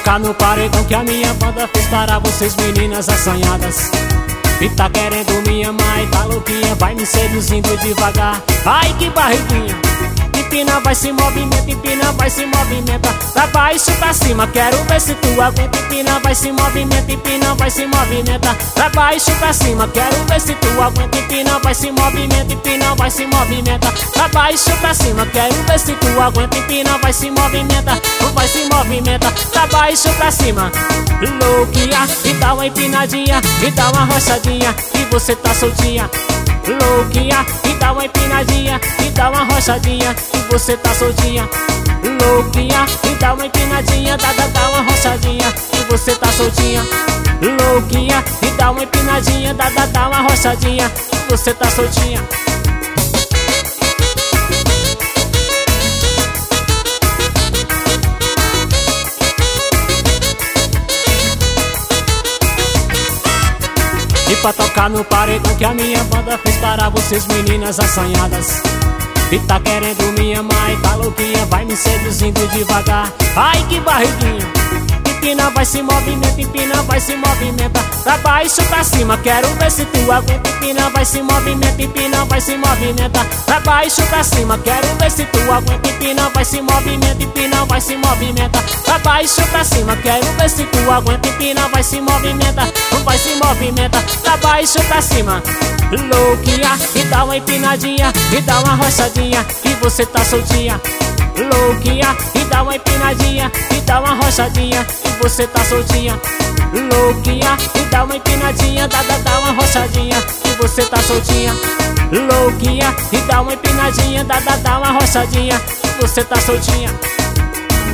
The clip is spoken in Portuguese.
tocar no paredão que a minha banda fez para vocês meninas assanhadas. E tá querendo me amar e tá louquinha, vai me seduzindo devagar. Ai que barriguinha, empina, vai se movimenta, empina, vai se movimenta. Da baixo pra cima, quero ver se tu aguenta. Empina, vai se movimenta, empina, vai se movimenta. Da baixo pra cima, quero ver se tu aguenta. Empina, vai se movimenta, empina, vai se movimenta. Da baixo pra cima, quero ver se tu aguenta. Empina, vai se movimenta, vai se movimenta. Da baixo pra cima, louquinha, e dá uma empinadinha, e dá uma roçadinha, e você tá soltinha. Louquinha, e dá uma empinadinha, e dá uma roçadinha, e você tá soltinha. Louquinha, e dá uma empinadinha, dá uma roçadinha, e você tá soltinha. Louquinha, e dá uma empinadinha, dá uma roçadinha, e você tá soltinha. E pra tocar no paredão que a minha banda fez para vocês meninas assanhadas. E tá querendo me amar e tá louquinha, vai me seduzindo devagar. Ai que barriguinha, empina, vai se movimenta, empina, vai se movimenta. Da baixo pra cima, quero ver se tu aguenta. Empina, vai se movimenta, empina, vai se movimenta. Da baixo pra cima, quero ver se tu aguenta. Empina, vai se movimenta, empina, vai se movimenta. Da baixo pra cima, quero ver se tu aguenta. Empina, vai se movimenta, vai se movimenta. Da baixo pra cima, louquinha, e dá uma empinadinha, e dá uma roçadinha, e você tá soltinha. Louquinha, e dá uma empinadinha, e dá uma roçadinha, e você tá soltinha. Louquinha, e dá uma empinadinha, dá uma roçadinha, e você tá soltinha. Louquinha, e dá uma empinadinha, dá uma roçadinha, e você tá soltinha.